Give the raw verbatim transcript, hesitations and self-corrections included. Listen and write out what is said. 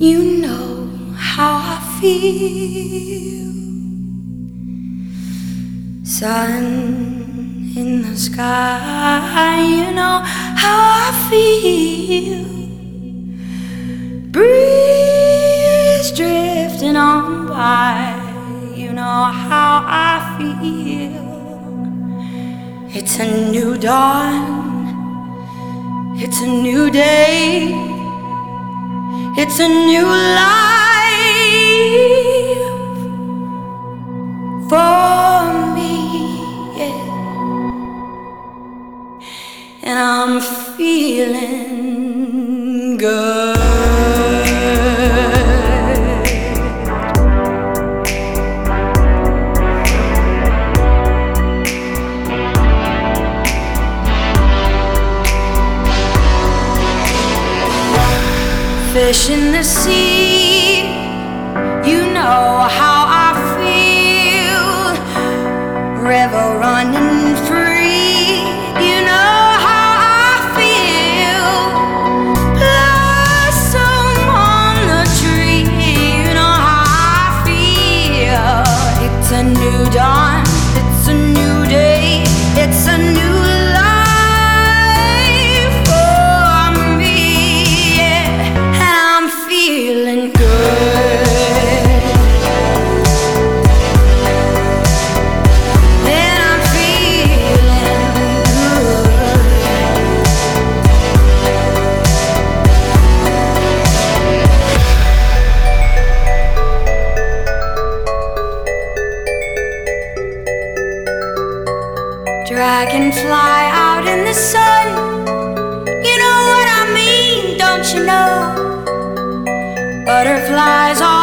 You know how I feel. Sun in the sky, you know how I feel. Breeze drifting on by, you know how I feel. It's a new dawn, it's a new day, it's a new life for me, yeah. And I'm feeling good. Fish in the sea, you know how I feel. River running free, you know how I feel. Blossom on the tree, you know how I feel. It's a new dawn, it's a new day, it's a new feeling good. And I'm feeling good. Dragonfly out in the sun, you know what I mean, don't you know? Butterflies all